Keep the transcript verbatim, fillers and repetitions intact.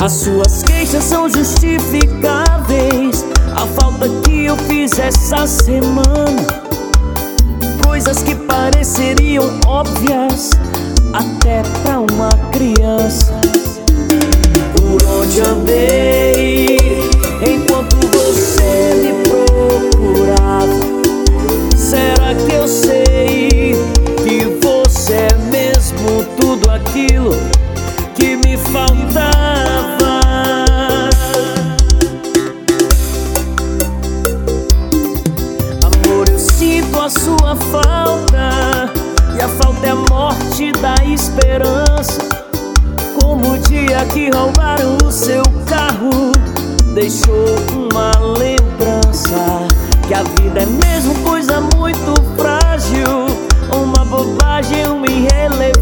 As suas queixas são justificáveis, a falta que eu fiz essa semana, coisas que pareceriam óbvias até pra uma criança. Por onde andei enquanto você me procurava? Será que eu sei que você é mesmo tudo aquilo que me faltava? Amor, eu sinto a sua falta, e a falta é a morte da esperança. Como o dia que roubaram o seu carro deixou uma lembrança, que a vida é mesmo coisa muito frágil, uma bobagem, uma irrelevância.